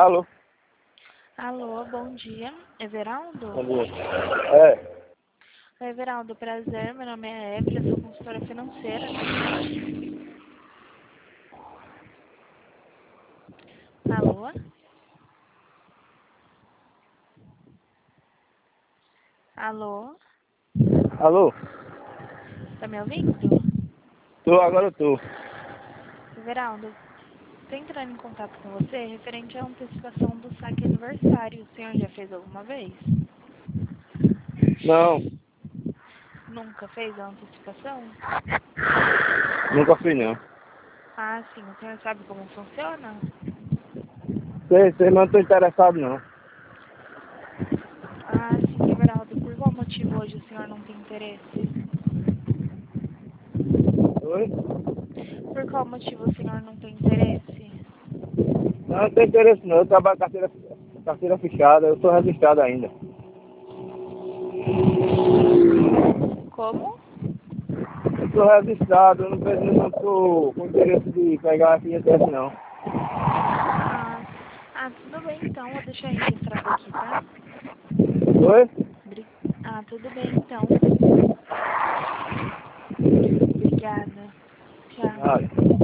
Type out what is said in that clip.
Alô? Alô, bom dia. Everaldo? Bom dia. É. Oi, Everaldo, prazer. Meu nome é Evelyn, sou consultora financeira. Alô? Alô? Alô? Tá me ouvindo? Agora eu tô. Everaldo, tô entrando em contato com você referente à antecipação do saque aniversário. O senhor já fez alguma vez? Não, Nunca fez a antecipação? nunca fui não. Ah, sim. O senhor sabe como funciona? Sei, mas não tô interessado não. Ah, sim, Everaldo. Por qual motivo hoje o senhor não tem interesse? Oi? Por qual motivo o senhor não tem interesse? Não tenho interesse não. Eu trabalho carteira fechada, eu sou registrado ainda. Como? Eu sou registrado, eu não tô com interesse de pegar a FGTS não. Ah, tudo bem então, vou deixar registrado aqui, tá? Oi? Tudo bem então. Obrigada. Tchau. Nada.